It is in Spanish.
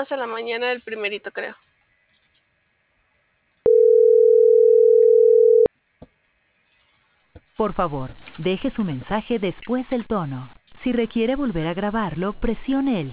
horas a la mañana el primerito, creo. Por favor, deje su mensaje después del tono. Si requiere volver a grabarlo, presione el